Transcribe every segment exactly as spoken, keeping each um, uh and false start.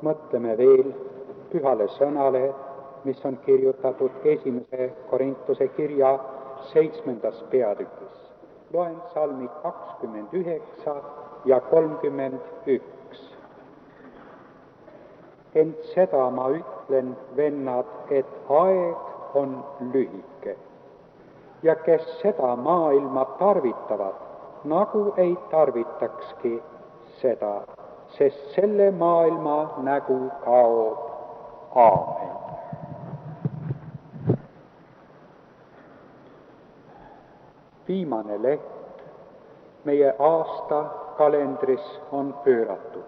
mõtleme veel pühale sõnale, mis on kirjutatud esimese Korintuse kirja seitsmendas peatükis. Loen salmid kakskümmend üheksa ja kolmkümmend üks. Ent seda ma ütlen, vennad, et aeg on lühike. Ja kes seda maailma tarvitavad, nagu ei tarvitakski seda, sest selle maailma nägu kaob. Aamen. Viimane leht meie aastakalendris on pööratud.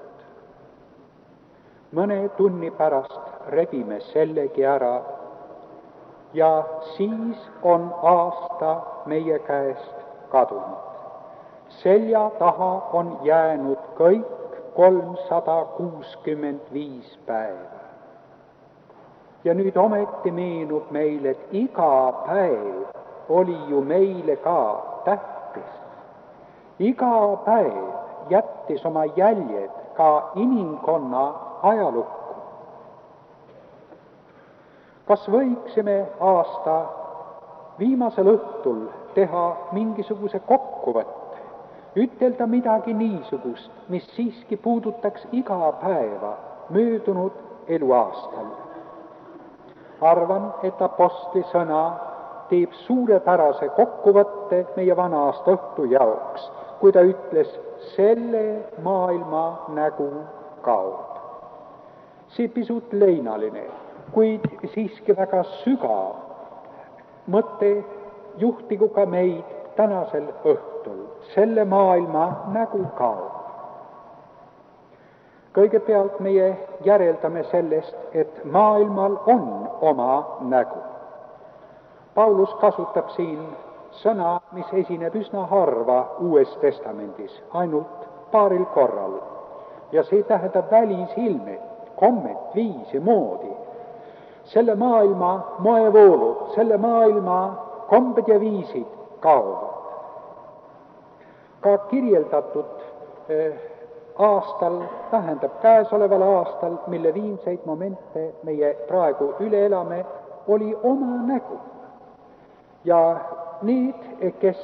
Mõne tunni pärast rebime sellegi ära ja siis on aasta meie käest kadunud. Selja taha on jäänud kõik kolmsada kuuskümmend viis päeva. Ja nüüd ometi meenub meil, et iga päev oli ju meile ka tähtis. Iga päev jättis oma jäljed ka inimkonna ajalukku. Kas võiksime aasta viimasel õhtul teha mingisuguse kokkuvõtte, ütelda midagi niisugust, mis siiski puudutaks iga päeva möödunud eluaastal? Arvan, et apostli sõna teeb suurepärase kokkuvõtte meie vana aasta õhtu jaoks, kui ta ütles, selle maailma nägu kaob. See pisut leinaline, kuid siiski väga sügav mõte juhtigu ka meid tänasel õhtul. Selle maailma nägu kaob. Kõigepealt meie järeldame sellest, et maailmal on oma nägu. Paulus kasutab siin sõna, mis esineb üsna harva Uues Testamendis, ainult paaril korral. Ja see tähendab välisilmet, kommet, viisi, moodi. Selle maailma moevoolud, selle maailma kombed ja viisid kaovad. Ka kirjeldatud eh, aastal, tähendab käesoleval aastal, mille viimseid momente meie praegu üle elame, oli oma nägu. Ja need, kes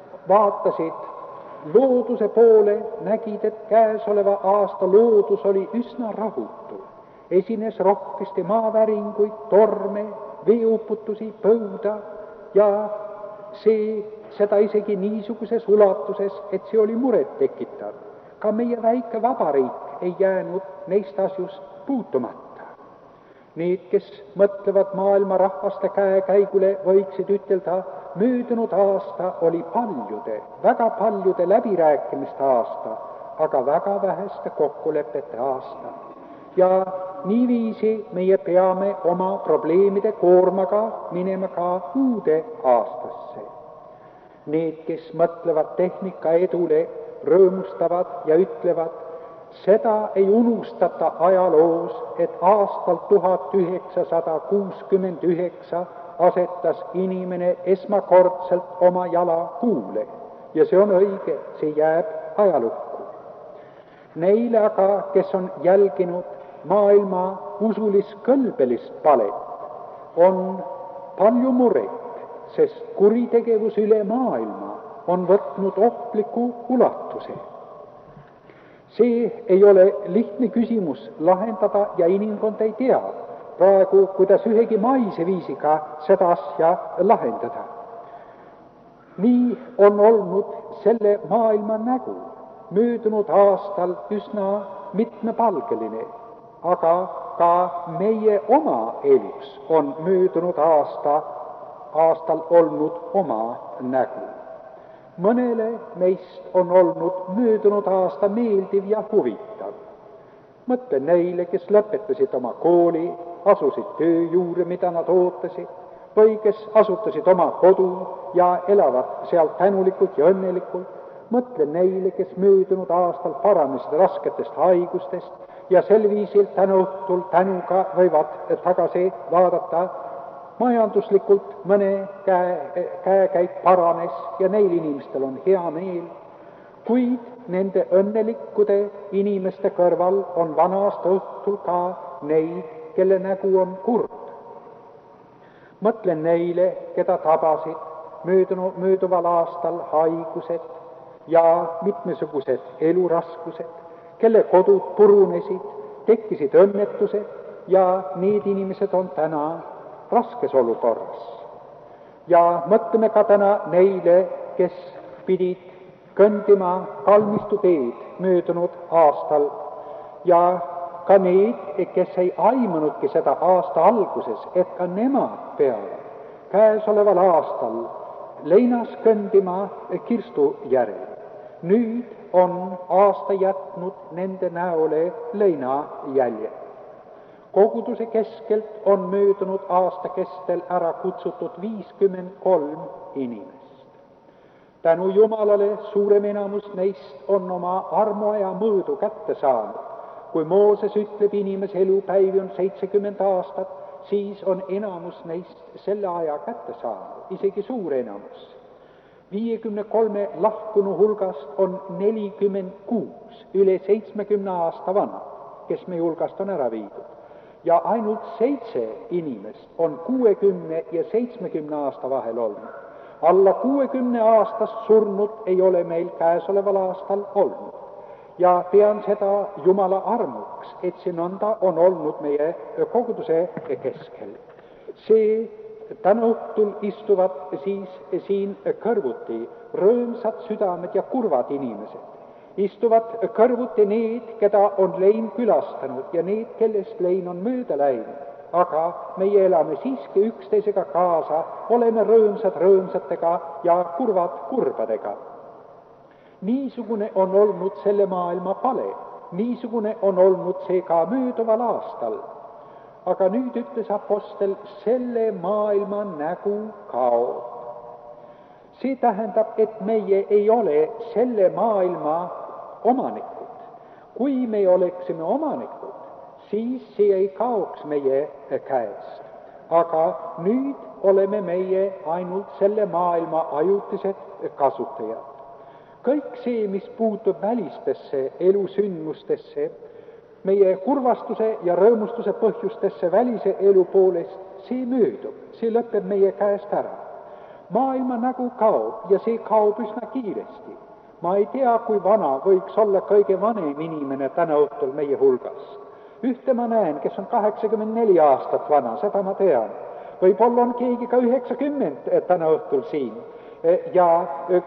vaatasid looduse poole, nägid, et käesoleva aasta loodus oli üsna rahutu. Esines rohkesti maaväringuid, torme, veeuputusi, põuda ja see, seda isegi niisuguses ulatuses, et see oli muret tekitav. Ka meie väike vabariik ei jäänud neist asjust puutumata. Need, kes mõtlevad maailma rahvaste käekäigule, võiksid ütelda, möödunud aasta oli paljude, väga paljude läbirääkimiste aasta, aga väga väheste kokkulepete aasta. Ja niiviisi meie peame oma probleemide koormaga minema ka uude aastasse. Need, kes mõtlevad tehnika edule, rõõmustavad ja ütlevad, seda ei unustata ajaloos, et aastal tuhat üheksasada kuuskümmend üheksa asetas inimene esmakordselt oma jala kuule. Ja see on õige, see jääb ajalukku. Neile aga, kes on jälginud maailma usulis-kõlbelist palet, on palju muret, sest kuritegevus üle maailma on võtnud ohtliku ulatuse. See ei ole lihtne küsimus lahendada ja inimkond ei tea praegu, kuidas ühegi maise viisiga seda asja lahendada. Nii on olnud selle maailma nägu möödunud aastal üsna mitmepalgeline, aga ka meie oma elus on möödunud aasta, aastal olnud oma nägu. Mõnele meist on olnud möödunud aasta meeldiv ja huvitav. Mõtle neile, kes lõpetasid oma kooli, asusid töö juurde, mida nad ootasid, või kes asutasid oma kodu ja elavad seal tänulikult ja õnnelikult. Mõtle neile, kes möödunud aastal paranesid rasketest haigustest ja sel viisil tänu õhtul tänuga võivad tagasi vaadata. Majanduslikult mõne käe, käekäik paranes ja neil inimestel on hea meel, kuid nende õnnelikkude inimeste kõrval on vana-aasta õhtul ka neid, kelle nägu on kurb. Mõtlen neile, keda tabasid möödunud, mööduval aastal haigused ja mitmesugused eluraskused, kelle kodud purunesid, tekkisid õnnetused ja need inimesed on täna raskes olukorras. Ja mõtleme ka täna neile, kes pidid kõndima kalmistu teed möödunud aastal ja ka need, kes ei aimanudki seda aasta alguses, et ka nemad peavad käesoleval aastal leinas kõndima kirstu järel. Nüüd on aasta jätnud nende näole leina jäljed. Koguduse keskelt on möödunud aasta kestel ära kutsutud viiskümmend kolm inimest. Tänu Jumalale suurem enamus neist on oma armuaja mõõdu kätte saanud. Kui Mooses ütleb, inimese elupäivi on seitsekümmend aastat, siis on enamus neist selle aja kätte saanud, isegi suur enamus. viiekümne kolme lahkunu hulgast on nelikümmend kuus üle seitsmekümne aasta vana, kes meie hulgast on ära viidud. Ja ainult seitse inimest on kuuekümne ja seitsmekümne aasta vahel olnud. Alla kuuekümne aastast surnut ei ole meil käesoleval aastal olnud. Ja pean seda Jumala armuks, et see nõnda on olnud meie koguduse keskel. See täna õhtul istuvad siis siin kõrvuti rõõmsad südamed ja kurvad inimesed. Istuvad kõrvuti need, keda on lein külastanud ja need, kellest lein on mööda läinud. Aga meie elame siiski üksteisega kaasa, oleme rõõmsad rõõmsatega ja kurvad kurbadega. Niisugune on olnud selle maailma pale, niisugune on olnud see ka mööduval aastal. Aga nüüd ütles apostel, selle maailma nägu kaob. See tähendab, et meie ei ole selle maailma omanikud. Kui me oleksime omanikud, siis see ei kaoks meie käest. Aga nüüd oleme meie ainult selle maailma ajutised kasutajad. Kõik see, mis puutub välistesse elusündmustesse, meie kurvastuse ja rõõmustuse põhjustesse välise elu poolest, see möödub, see lõpeb meie käest ära. Maailma nägu kaob ja see kaob üsna kiiresti. Ma ei tea, kui vana võiks olla kõige vanem inimene täna õhtul meie hulgas. Ühte ma näen, kes on kaheksakümmend neli aastat vana, seda ma tean. Võib-olla on keegi ka üheksakümmend täna õhtul siin. Ja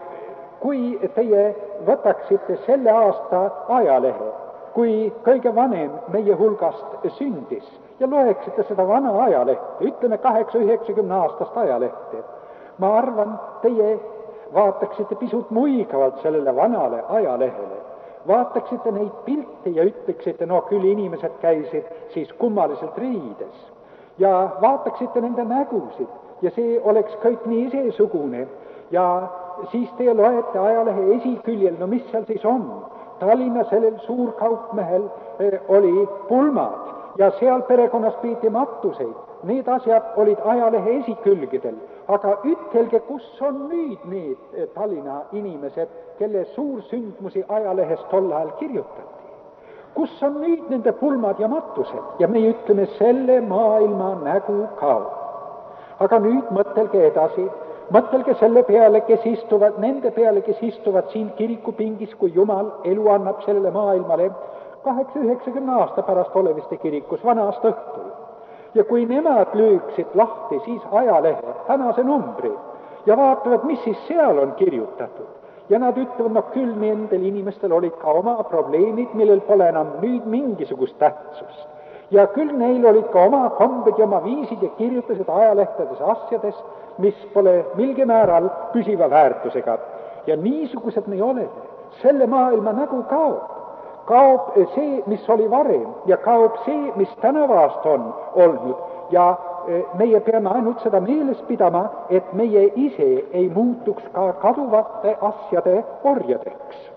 kui teie võtaksite selle aasta ajalehe, kui kõige vanem meie hulgast sündis ja loeksite seda vana ajalehte, ütleme kaheksa-üheksakümne aastast ajalehte, ma arvan, teie vaataksite pisut muigavalt sellele vanale ajalehele, vaataksite neid pilte ja ütleksite, no küll inimesed käisid siis kummaliselt riides ja vaataksite nende nägusid ja see oleks kõik nii seesugune ja siis te loete ajalehe esiküljel, no mis seal siis on? Tallinna sellel suurkaupmehel eh, oli pulmad ja seal perekonnas peeti matuseid. Need asjad olid ajalehe esikülgedel. Aga ütelge, kus on nüüd need Tallinna inimesed, kelle suursündmusi ajalehes tol ajal kirjutati? Kus on nüüd nende pulmad ja matused? Ja meie ütleme, selle maailma nägu kaob. Aga nüüd mõtelge edasi. Mõtelge selle peale, kes istuvad, nende peale, kes istuvad siin kirikupingis, kui Jumal elu annab sellele maailmale kaheksa-üheksakümne aasta pärast oleviste kirikus vana aasta õhtul. Ja kui nemad lööksid lahti siis ajalehe, tänase numbri, ja vaatavad, mis siis seal on kirjutatud. Ja nad ütlevad, no küll nendel inimestel olid ka oma probleemid, millel pole enam nüüd mingisugust tähtsust. Ja küll neil olid ka oma kombed ja oma viisid ja kirjutasid ajalehtedes asjades, mis pole milgi määral püsiva väärtusega. Ja niisugused me oleme. Selle maailma nägu kaob. Kaob see, mis oli varem ja kaob see, mis tänavast on olnud. Ja meie peame ainult seda meeles pidama, et meie ise ei muutuks ka kaduvate asjade orjadeks.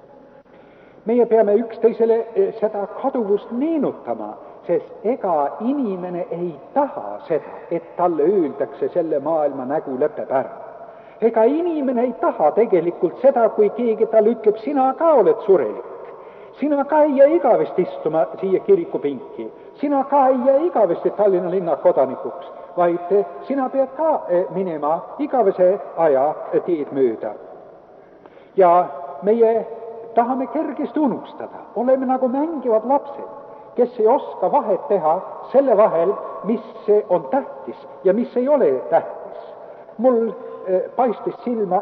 Meie peame üksteisele seda kaduvust meenutama, sest ega inimene ei taha seda, et talle öeldakse selle maailma nägu lõpeb ära. ega inimene ei taha tegelikult seda, kui keegi talle ütleb, sina ka oled surelik. Sina ka ei jää igavesti istuma siia kirikupinki. Sina ka ei jää igavesti Tallinna linna kodanikuks, vaid sina pead ka minema igavese aja teed mööda. Ja meie tahame kergesti unustada, oleme nagu mängivad lapsed, kes ei oska vahet teha selle vahel, mis on tähtis ja mis ei ole tähtis. Mul paistis silma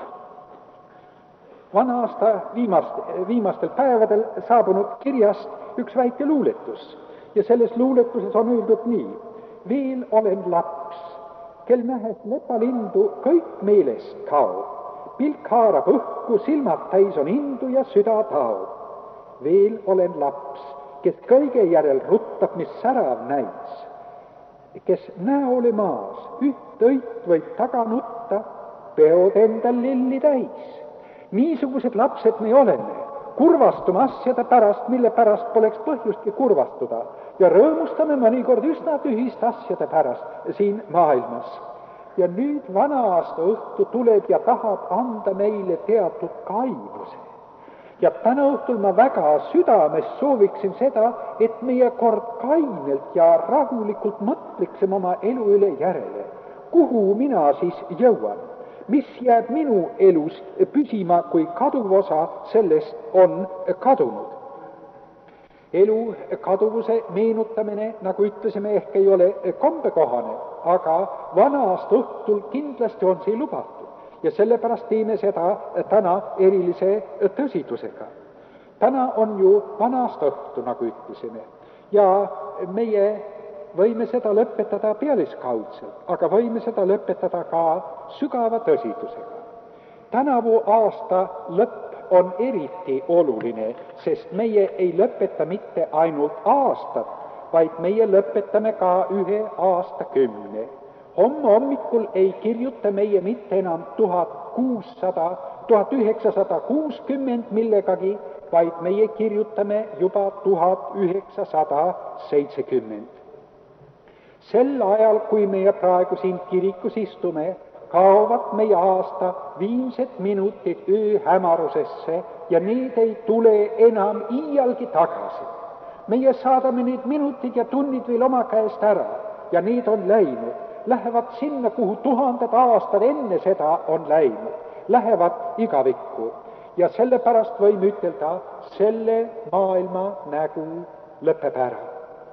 vana aasta viimast, viimastel päevadel saabunud kirjast üks väike luuletus. Ja selles luuletuses on öeldud nii: veel olen laps, kel nähes lepalindu kõik meelest kaob. Pilk haarab õhku, silmad täis on indu ja süda taob. Veel olen laps, kes kõige järel ruttab, mis särav näis. Kes näole maas üht õit võib taga nutta, peod endal lilli täis. Niisugused lapsed me oleme, kurvastume asjade pärast, mille pärast poleks põhjustki kurvastuda, ja rõõmustame mõnikord üsna tühist asjade pärast siin maailmas. Ja nüüd vana aasta õhtu tuleb ja tahab anda meile teatud kaivuse. Ja täna õhtul ma väga südames sooviksin seda, et meie kord kainelt ja rahulikult mõtleksime oma elu üle järele. Kuhu mina siis jõuan? Mis jääb minu elust püsima, kui kaduv osa sellest on kadunud? Elu kaduvuse meenutamine, nagu ütlesime, ehk ei ole kombekohane, aga vana aasta õhtul kindlasti on see lubatud. Ja sellepärast teeme seda täna erilise tõsidusega. Täna on ju vana aasta õhtu, nagu ütlesime, ja meie võime seda lõpetada pealiskaudselt, aga võime seda lõpetada ka sügava tõsidusega. Tänavu aasta lõpp on eriti oluline, sest meie ei lõpeta mitte ainult aastat, vaid meie lõpetame ka ühe aastakümne. Homme hommikul ei kirjuta meie mitte enam tuhat kuussada, tuhat üheksasada kuuskümmend millegagi, vaid meie kirjutame juba tuhat üheksasada seitsekümmend. Sel ajal, kui meie praegu siin kirikus istume, kaovad meie aasta viimsed minutid ööhämarusesse ja need ei tule enam iialgi tagasi. Meie saadame need minutid ja tunnid veel oma käest ära ja need on läinud. Lähevad sinna, kuhu tuhanded aastad enne seda on läinud. Lähevad igavikku. Ja sellepärast võime ütelda, selle maailma nägu lõpeb ära.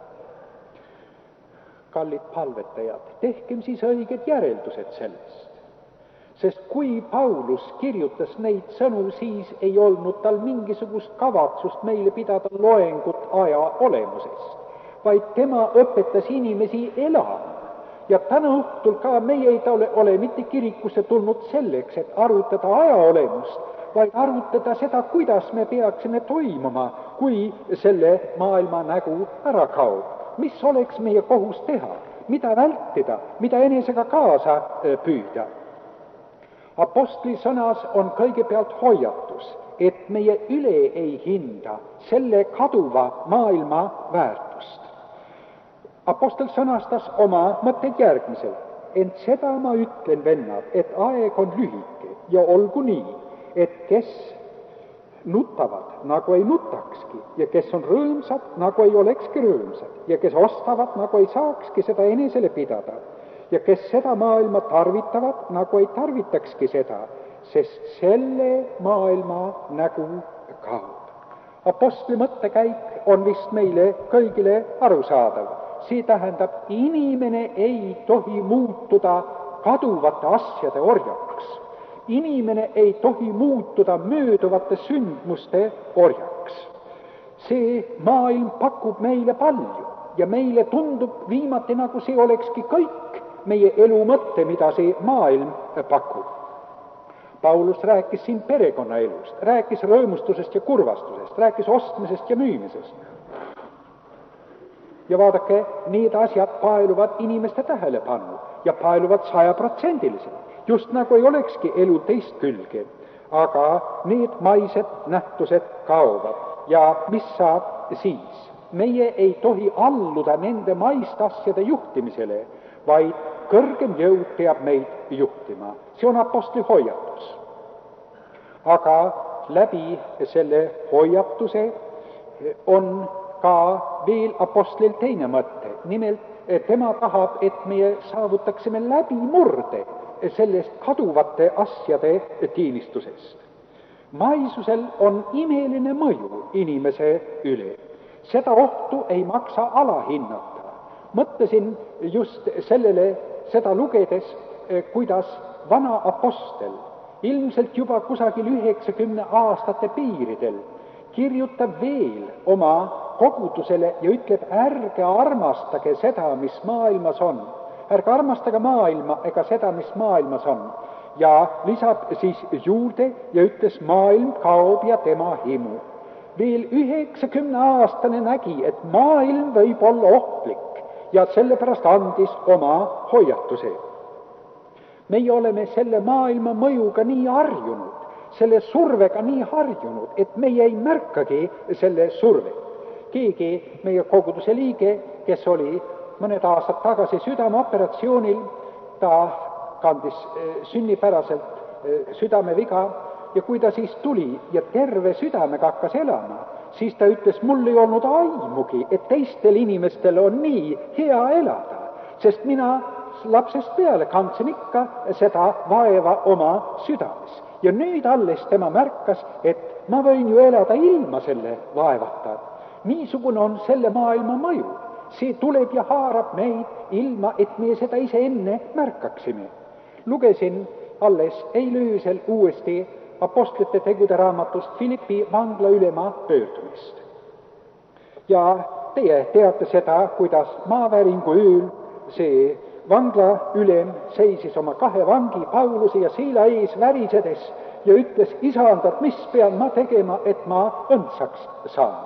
Kallid palvetajad, tehkem siis õiged järeldused sellest. Sest kui Paulus kirjutas neid sõnu, siis ei olnud tal mingisugust kavatsust meile pidada loengut aja olemusest, vaid tema õpetas inimesi elama. Ja täna õhtul ka meie ei ole, ole mitte kirikusse tulnud selleks, et arutada aja olemust, vaid arutada seda, kuidas me peaksime toimuma, kui selle maailma nägu ära kaob. Mis oleks meie kohus teha, mida vältida, mida enesega kaasa püüda. Apostli sõnas on kõigepealt hoiatus, et meie üle ei hinda selle kaduva maailma väärtust. Apostel sõnastas oma mõtted järgmiselt, ent seda ma ütlen, vennad, et aeg on lühike ja olgu nii, et kes nutavad, nagu ei nutakski, ja kes on rõõmsad, nagu ei olekski rõõmsad, ja kes ostavad, nagu ei saakski seda enesele pidada, ja kes seda maailma tarvitavad, nagu ei tarvitakski seda, sest selle maailma nägu kaob. Apostli mõttekäik on vist meile kõigile arusaadav. See tähendab, inimene ei tohi muutuda kaduvate asjade orjaks. Inimene ei tohi muutuda mööduvate sündmuste orjaks. See maailm pakub meile palju ja meile tundub viimati, nagu see olekski kõik meie elu mõte, mida see maailm pakub. Paulus rääkis siin perekonnaelust, rääkis rõõmustusest ja kurvastusest, rääkis ostmisest ja müümisest. Ja vaadake, need asjad paeluvad inimeste tähelepanu ja paeluvad sajaprotsendiliselt. Just nagu ei olekski elu teist külge, aga need maised nähtused kaovad. Ja mis saab siis? Meie ei tohi alluda nende maist asjade juhtimisele, vaid kõrgem jõud peab meid juhtima. See on apostli hoiatus. Aga läbi selle hoiatuse on ka veel apostlil teine mõte. Nimelt, tema tahab, et meie saavutaksime läbimurde sellest kaduvate asjade teenistusest. Maisusel on imeline mõju inimese üle. Seda ohtu ei maksa alahinnata. Mõtlesin just sellele, seda lugedes, kuidas vana apostel, ilmselt juba kusagil üheksakümne aastate piiridel, kirjutab veel oma kogudusele ja ütleb, ärge armastage seda, mis maailmas on. Ärge armastage maailma ega seda, mis maailmas on. Ja lisab siis juurde ja ütles, maailm kaob ja tema himu. Veel üheksakümne aastane nägi, et maailm võib olla ohtlik ja sellepärast andis oma hoiatuse. Meie oleme selle maailma mõjuga nii harjunud, selle survega nii harjunud, et meie ei märkagi selle surve. Keegi meie koguduse liige, kes oli mõned aastad tagasi südameoperatsioonil, ta kandis sünnipäraselt südameviga ja kui ta siis tuli ja terve südamega hakkas elama, siis ta ütles, mul ei olnud aimugi, et teistel inimestel on nii hea elada, sest mina lapsest peale kandsin ikka seda vaeva oma südames. Ja nüüd alles tema märkas, et ma võin ju elada ilma selle vaevata. Niisugune on selle maailma mõju. See tuleb ja haarab meid ilma, et me seda ise enne märkaksime. Lugesin alles eile öösel uuesti apostlite tegude raamatust Philippi vangla ülema pöördumist. Ja teie teate seda, kuidas maaväringu ööl see vangla ülem seisis oma kahe vangi, Pauluse ja Siila ees värisedes ja ütles, isandad, mis pean ma tegema, et ma õndsaks saan.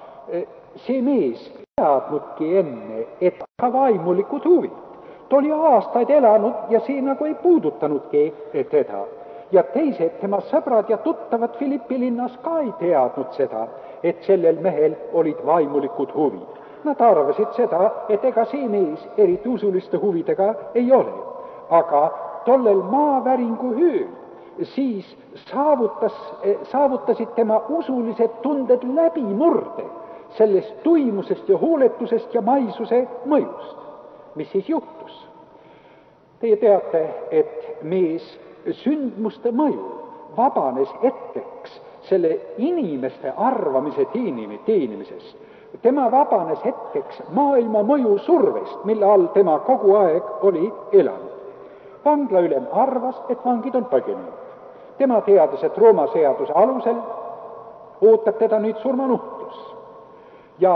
See mees teadnudki enne, et ka vaimulikud huvid. Ta oli aastaid elanud ja see nagu ei puudutanudki teda. Ja teised tema sõbrad ja tuttavad Philippi linnas ka ei teadnud seda, et sellel mehel olid vaimulikud huvid. Nad arvasid seda, et ega see mees eriti usuliste huvidega ei ole. Aga tollel maaväringu ööl siis saavutas, saavutasid tema usulised tunded läbimurde sellest tuimusest ja hooletusest ja maisuse mõjust. Mis siis juhtus? Teie teate, et mees sündmuste mõju vabanes hetkeks selle inimeste arvamise teenimisest. Tema vabanes hetkeks maailma mõju survest, mille all tema kogu aeg oli elanud. Vanglaülem arvas, et vangid on põgenenud. Tema teadis, et Rooma seaduse alusel ootab teda nüüd surmanuhtlus. Ja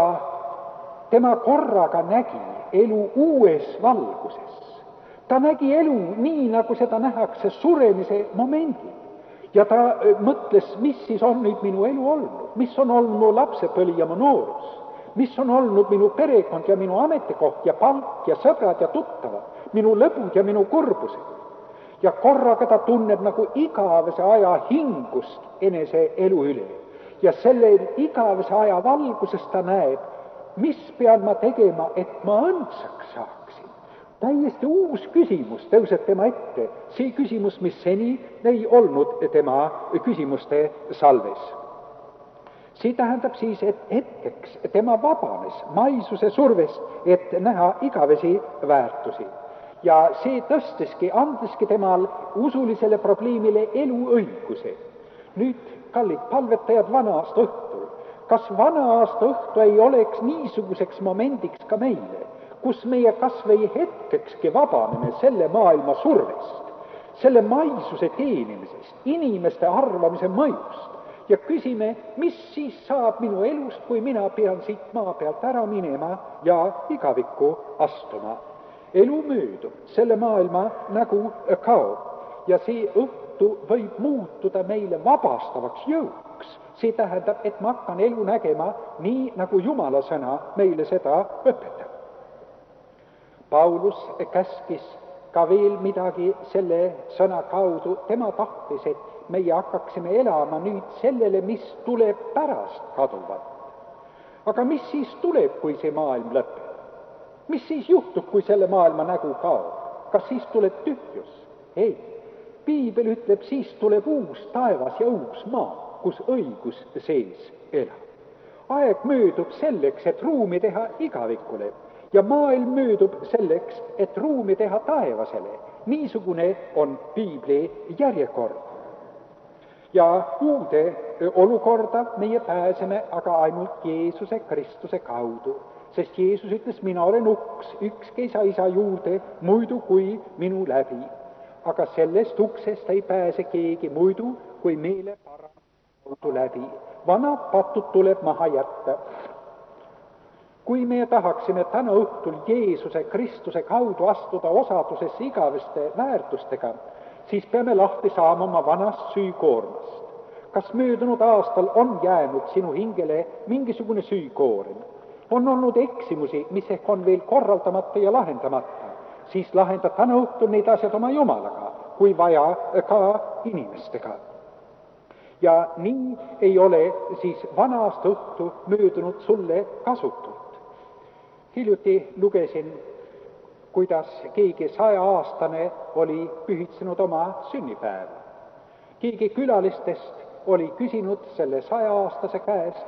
tema korraga nägi elu uues valguses. Ta nägi elu nii, nagu seda nähakse suremise momendil. Ja ta mõtles, mis siis on nüüd minu elu olnud, mis on olnud mu lapsepõli ja mu noorus, mis on olnud minu perekond ja minu ametikoht ja palk ja sõbrad ja tuttavad, minu lõbud ja minu kurbused. Ja korraga ta tunneb nagu igavese aja hingust enese elu üle. Ja selle igavese aja valguses ta näeb, mis pean ma tegema, et ma õndsaks saaksin. Täiesti uus küsimus tõuseb tema ette, see küsimus, mis seni ei olnud tema küsimuste salves. See tähendab siis, et hetkeks tema vabanes maisuse survest, et näha igavesi väärtusi. Ja see tõsteski, andeski temal usulisele probleemile eluõiguse. Nüüd, kallid palvetajad, vana aasta õhtul, kas vana aasta õhtu ei oleks niisuguseks momendiks ka meile, kus meie kas või hetkekski vabaneme selle maailma survest, selle maisuse teenimisest, inimeste arvamise mõjust ja küsime, mis siis saab minu elust, kui mina pean siit maa pealt ära minema ja igavikku astuma. Elu möödub, selle maailma nägu kaob ja see õhtu võib muutuda meile vabastavaks jõuks. See tähendab, et ma hakkan elu nägema nii, nagu Jumala sõna meile seda õpetab. Paulus käskis ka veel midagi selle sõna kaudu. Tema tahtis, et meie hakkaksime elama nüüd sellele, mis tuleb pärast kaduvat. Aga mis siis tuleb, kui see maailm lõpeb? mis siis juhtub, kui selle maailma nägu kaob? Kas siis tuleb tühjus? Ei. Piibel ütleb, siis tuleb uus taevas ja uus maa, kus õigus sees elab. Aeg möödub selleks, et ruumi teha igavikule ja maailm möödub selleks, et ruumi teha taevasele. Niisugune on piibli järjekord. Ja uude olukorda meie pääseme aga ainult Jeesuse Kristuse kaudu, sest Jeesus ütles, mina olen uks, ükski ei saa isa juurde muidu kui minu läbi. Aga sellest uksest ei pääse keegi muidu kui meile parandatu läbi. Vanad patud tuleb maha jätta. Kui me tahaksime täna õhtul Jeesuse Kristuse kaudu astuda osadusesse igaveste väärtustega, siis peame lahti saama oma vanast süükoormast. Kas möödunud aastal on jäänud sinu hingele mingisugune süükoorem? On olnud eksimusi, mis ehk on veel korraldamata ja lahendamata, siis lahenda täna õhtul neid asjad oma Jumalaga, kui vaja ka inimestega. Ja nii ei ole siis vana aasta õhtu möödunud sulle kasutult. Hiljuti lugesin, kuidas keegi saja-aastane oli pühitsenud oma sünnipäeva. Keegi külalistest oli küsinud selle saja-aastase käest,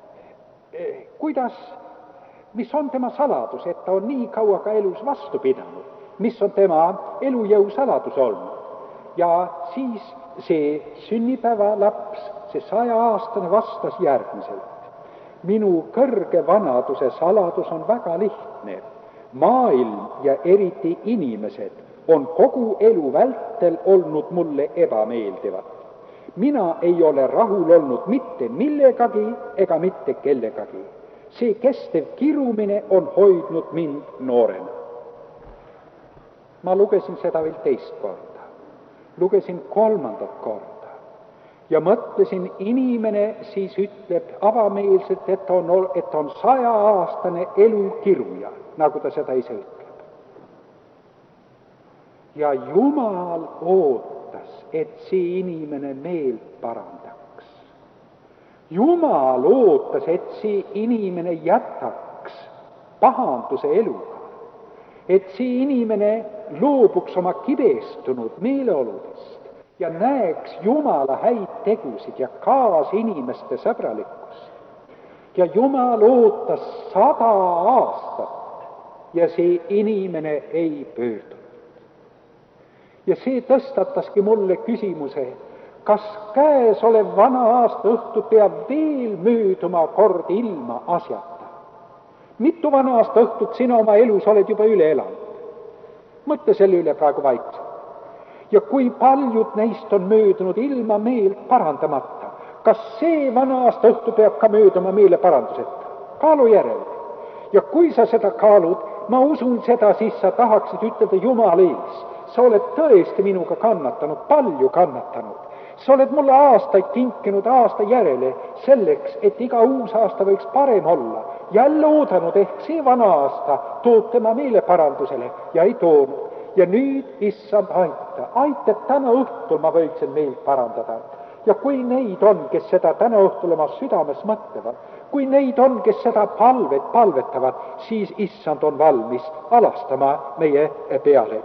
kuidas, mis on tema saladus, et ta on nii kaua ka elus vastu pidanud, mis on tema elujõu saladus olnud. Ja siis see sünnipäeva laps, see saja-aastane vastas järgmiselt. Minu kõrge vanaduse saladus on väga lihtne. Maailm ja eriti inimesed on kogu elu vältel olnud mulle ebameeldivad. Mina ei ole rahul olnud mitte millegagi ega mitte kellegagi. See kestev kirumine on hoidnud mind noorena. Ma lugesin seda veel teist korda. Lugesin kolmandat korda. Ja mõtlesin, inimene siis ütleb avameelselt, et on, et on saja-aastane elukiruja, nagu ta seda ise ütleb. Ja Jumal ootas, et see inimene meelt parandaks. Jumal ootas, et see inimene jätaks pahanduse eluga. Et see inimene loobuks oma kibestunud meeleoludest ja näeks Jumala häid tegusid ja kaas inimeste sõbralikkust. Ja Jumal ootas sada aastat ja see inimene ei pöördunud. Ja see tõstataski mulle küsimuse, kas käesolev vana aasta õhtu peab veel mööduma kord ilma asjata? Mitu vana aasta õhtut sina oma elus oled juba üle elanud? Mõtle selle üle praegu vaikselt. Ja kui paljud neist on möödunud ilma meelt parandamata, kas see vana aasta õhtu peab ka mööduma meele paranduseta? Kaalu järele. Ja kui sa seda kaalud, ma usun seda, siis sa tahaksid ütelda Jumal ees. Sa oled tõesti minuga kannatanud, palju kannatanud. Sa oled mulle aastaid kinkinud aasta järele selleks, et iga uus aasta võiks parem olla. Jälle oodanud, ehk see vana aasta toob tema meele parandusele ja ei toonud. Ja nüüd, issand, aita, aita, et täna õhtul ma võiksin meelt parandada. Ja kui neid on, kes seda täna õhtul oma südames mõtlevad, kui neid on, kes seda palvet palvetavad, siis issand on valmis alastama meie peale.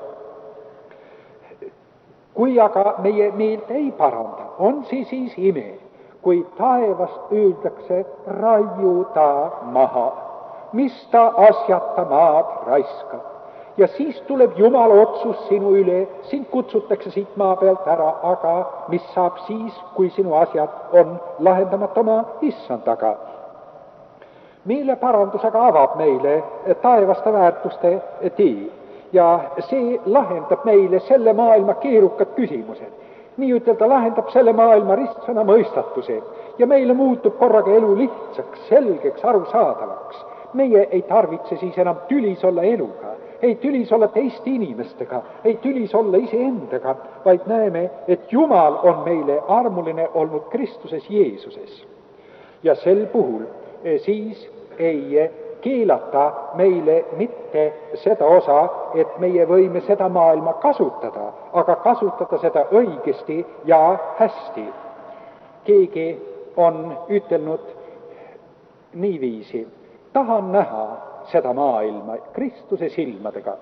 Kui aga meie meelt ei paranda, on see siis ime, kui taevast öeldakse raiu ta maha, mis ta asjata maad raiskab. Ja siis tuleb Jumala otsus sinu üle, sind kutsutakse siit maa pealt ära, aga mis saab siis, kui sinu asjad on lahendamata oma issandaga? Meeleparandusega avab meile taevaste väärtuste tee ja see lahendab meile selle maailma keerukad küsimused. Nii ütelda lahendab selle maailma ristsõna mõistatuse ja meile muutub korraga elu lihtsaks, selgeks, arusaadavaks. Meie ei tarvitse siis enam tülis olla eluga, ei tülis olla teiste inimestega, ei tülis olla iseendaga, vaid näeme, et Jumal on meile armuline olnud Kristuses Jeesuses. Ja sel puhul siis ei keelata meile mitte seda osa, et meie võime seda maailma kasutada, aga kasutada seda õigesti ja hästi. Keegi on ütelnud niiviisi, tahan näha, seda maailma Kristuse silmadega.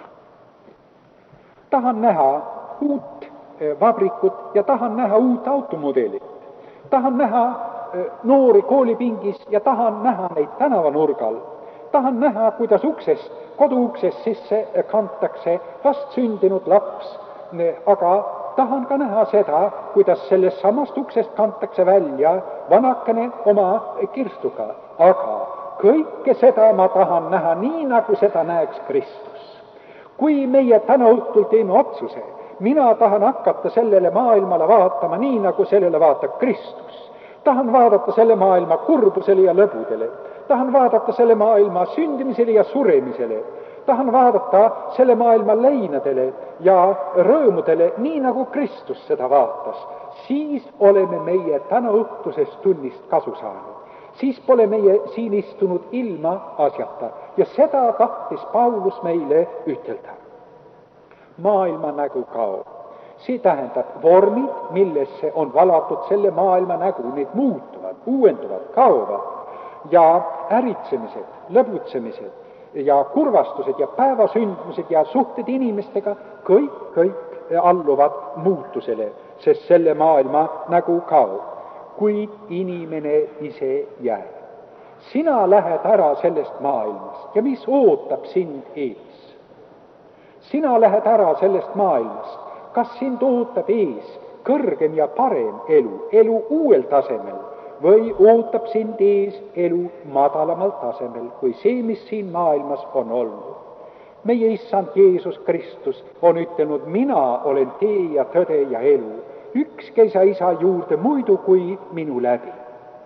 Tahan näha uut vabrikut ja tahan näha uut automudelit. Tahan näha noori koolipingis ja tahan näha neid tänavanurgal. Tahan näha, kuidas uksest, koduuksest sisse kantakse vast sündinud laps, aga tahan ka näha seda, kuidas sellest samast uksest kantakse välja vanakene oma kirstuga. Aga kõike seda ma tahan näha nii, nagu seda näeks Kristus. Kui meie täna õhtul teeme otsuse, mina tahan hakata sellele maailmale vaatama nii, nagu sellele vaatab Kristus. Tahan vaadata selle maailma kurbusele ja lõbudele. Tahan vaadata selle maailma sündimisele ja suremisele. Tahan vaadata selle maailma leinadele ja rõõmudele, nii nagu Kristus seda vaatas. Siis oleme meie täna õhtusest tunnist kasu saanud. Siis pole meie siin istunud ilma asjata. Ja seda tahtis Paulus meile ütelda. Maailma nägu kaob. See tähendab vormid, millesse on valatud selle maailma nägu, need muutuvad, uuenduvad, kaovad. Ja äritsemised, lõbutsemised ja kurvastused ja päevasündmused ja suhted inimestega, kõik, kõik alluvad muutusele, sest selle maailma nägu kaob. Kuid inimene ise jääb. Sina lähed ära sellest maailmast ja mis ootab sind ees? Sina lähed ära sellest maailmast. Kas sind ootab ees kõrgem ja parem elu, elu uuel tasemel, või ootab sind ees elu madalamal tasemel kui see, mis siin maailmas on olnud? Meie issand Jeesus Kristus on ütelnud, mina olen tee ja tõde ja elu. Ükski ei saa isa juurde muidu kui minu läbi.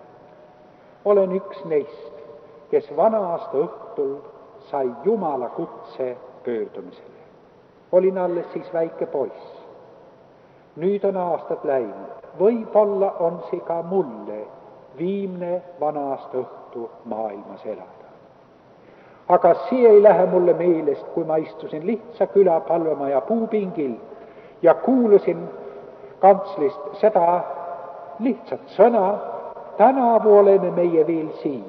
Olen üks neist, kes vana aasta õhtul sai Jumala kutse pöördumisele. Olin alles siis väike poiss. Nüüd on aastad läinud. Võib-olla on see ka mulle viimne vana aasta õhtu maailmas elada. Aga see ei lähe mulle meelest, kui ma istusin lihtsa küla palvemaja puupingil ja kuulasin kantslist seda lihtsat sõna, tänavu oleme meie veel siin.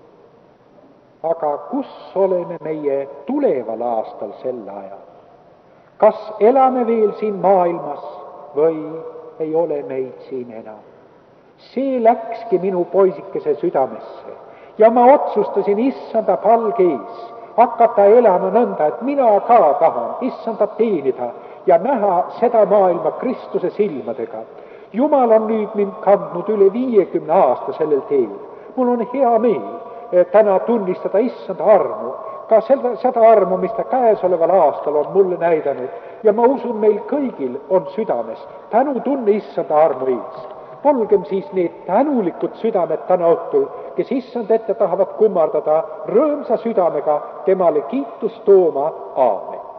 Aga kus oleme meie tuleval aastal sel ajal? Kas elame veel siin maailmas või ei ole meid siin enam? See läkski minu poisikese südamesse ja ma otsustasin issanda palge ees hakata elama nõnda, et mina ka tahan issanda teenida ja näha seda maailma Kristuse silmadega. Jumal on nüüd mind kandnud üle viiekümne aasta sellel teel. Mul on hea meel täna tunnistada issanda armu, ka seda, seda armu, mis ta käesoleval aastal on mulle näidanud. Ja ma usun, meil kõigil on südames tänu tunne issanda armu ees. Olgem siis need tänulikud südamed täna õhtul, kes issand ette tahavad kummardada rõõmsa südamega temale kiitust tooma. Aamen.